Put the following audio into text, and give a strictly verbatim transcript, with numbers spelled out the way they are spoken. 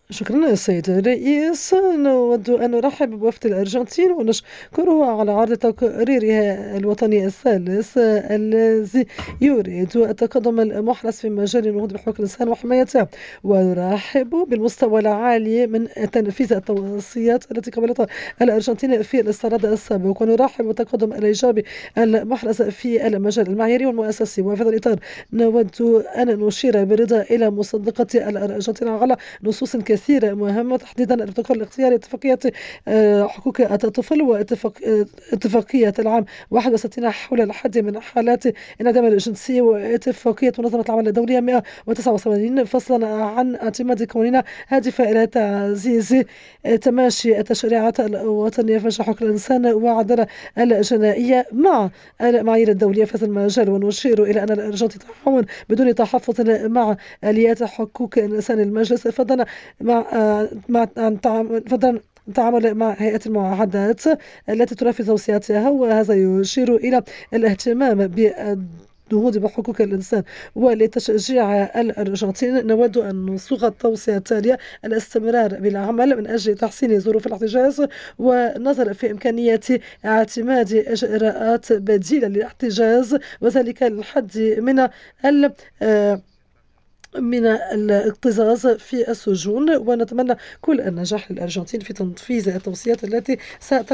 شكرا السيد الرئيس. نود أن نرحب بوفد الأرجنتين ونشكره على عرض تقريرها الوطني الثالث الذي يريد التقدم المحرز في مجال النهوض بحقوق الإنسان وحمايتها، ونرحب بالمستوى العالي من تنفيذ التوصيات التي قبلتها الأرجنتين في الاستعراض السابق، ونرحب بالتقدم الإيجابي المحرز في المجال المعياري والمؤسسي. وفي هذا الإطار نود أن نشير برضا إلى مصدقة الأرجنتين على نصوص كثيرة مهمة، تحديدا البروتوكول الاختياري، اتفاقية آه، حقوق الطفل، واتفاقية العام واحد وستين حول الحد من حالات انعدام الجنسية، واتفاقية منظمة العمل الدولية مئة وتسعة وثمانين، فصلا عن اعتماد قوانين هادفة إلى تعزيز تماشي التشريعات الوطنية في مجال حقوق الإنسان والعدالة الجنائية مع المعايير الدولية في هذا المجال. ونشير إلى أن الأرجنتين تتعاون بدون تحفظ مع آليات حقوق الإنسان المجلس، فضلا مع مع فضلا التعامل مع هيئة المعاهدات التي تنفذ توصياتها، وهذا يشير إلى الاهتمام بالنهوض بحقوق الإنسان. ولتشجيع الأرجنتين نود أن نصوغ التوصية التالية: الاستمرار بالعمل من أجل تحسين ظروف الاحتجاز، ونظر في إمكانية اعتماد إجراءات بديلة للاحتجاز، وذلك للحد من ال من الاكتظاظ في السجون. ونتمنى كل النجاح للأرجنتين في تنفيذ التوصيات التي ستقوم